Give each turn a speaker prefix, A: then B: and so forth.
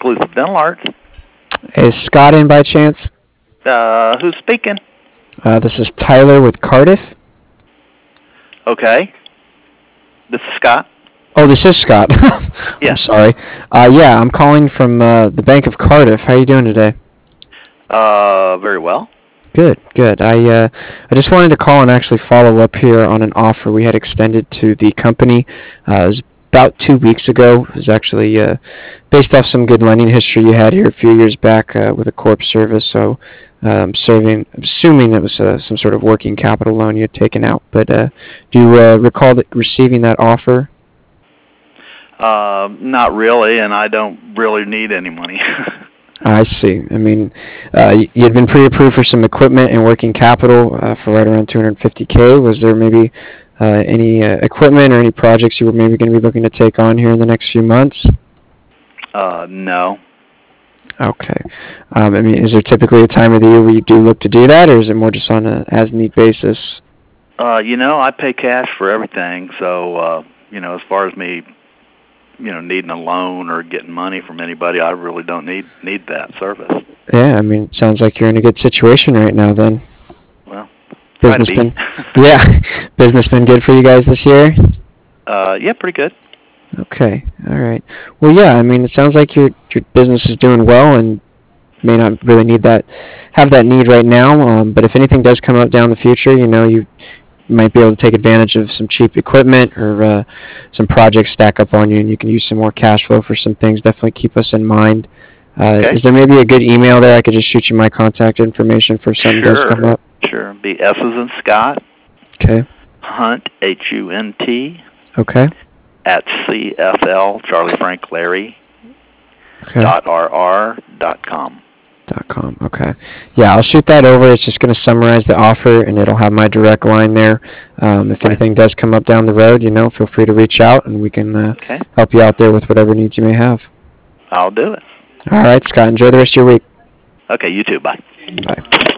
A: Exclusive Dental Arts.
B: Is Scott in by chance?
A: Who's speaking?
B: This is Tyler with Cardiff.
A: Okay. This is Scott.
B: Oh, this is Scott.
A: Yeah.
B: I'm sorry. Yeah, I'm calling from the Bank of Cardiff. How are you doing today?
A: Very well.
B: Good, good. I just wanted to call and actually follow up here on an offer we had extended to the company. It was about 2 weeks ago. It was actually based off some good lending history you had here a few years back with a corp service. So I'm assuming it was some sort of working capital loan you had taken out. But do you recall receiving that offer?
A: Not really, and I don't really need any money.
B: I see. I mean, you had been pre-approved for some equipment and working capital for right around $250K. Was there maybe any equipment or any projects you were maybe going to be looking to take on here in the next few months?
A: No.
B: Okay. I mean, is there typically a time of the year where you do look to do that, or is it more just on a as-need basis?
A: I pay cash for everything, so, as far as me, needing a loan or getting money from anybody, I really don't need that service.
B: Yeah, I mean, it sounds like you're in a good situation right now then.
A: Well,
B: business been business been good for you guys this year?
A: Yeah, pretty good.
B: Okay, all right. Well, yeah, I mean, it sounds like your business is doing well and may not really have that need right now. But if anything does come up down the future, you might be able to take advantage of some cheap equipment or some projects stack up on you, and you can use some more cash flow for some things. Definitely keep us in mind.
A: Okay.
B: Is there maybe a good email there I could just shoot you my contact information for something does come up?
A: Sure. Be S as in Scott.
B: Okay.
A: Hunt, Hunt.
B: Okay.
A: At CFL, Charlie Frank Larry.
B: Okay.
A: .rr.com.
B: .com. Okay. Yeah, I'll shoot that over. It's just going to summarize the offer, and it'll have my direct line there. If anything does come up down the road, feel free to reach out, and we can help you out there with whatever needs you may have.
A: I'll do it.
B: All right, Scott. Enjoy the rest of your week.
A: Okay, you too. Bye.
B: Bye.